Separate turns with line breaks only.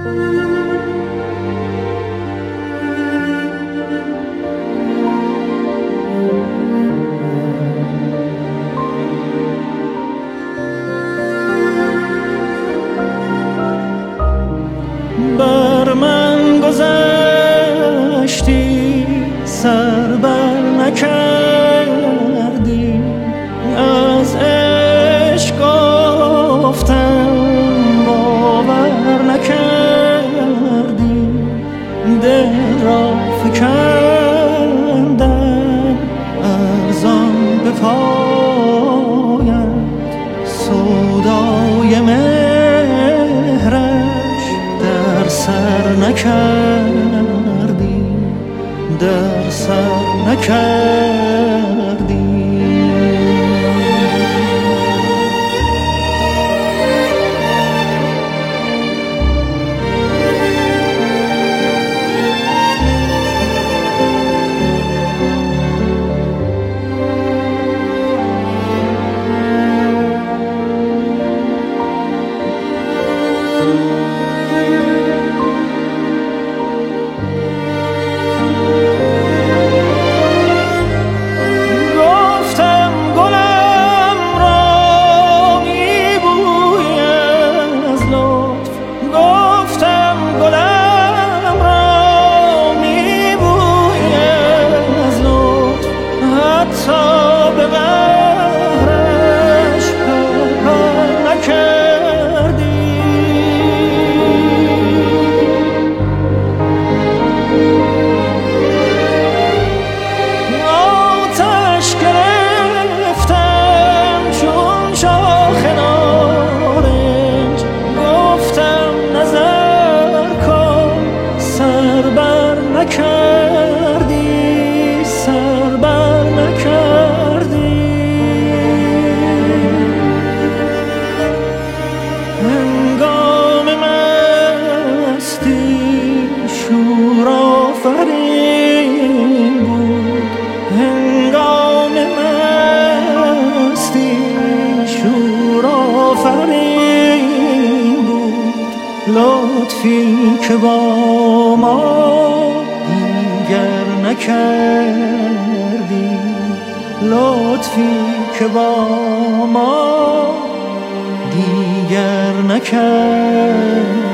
بر من گذشتی سر بر نکردی، از عشق گفتم باور نکردی، دل را فکندم ارزان به پایت، سودای مهرش در سر نکردی، در سر نکردی. لطفی که با ما دیگر نکردی، لطفی که با ما دیگر نکردی.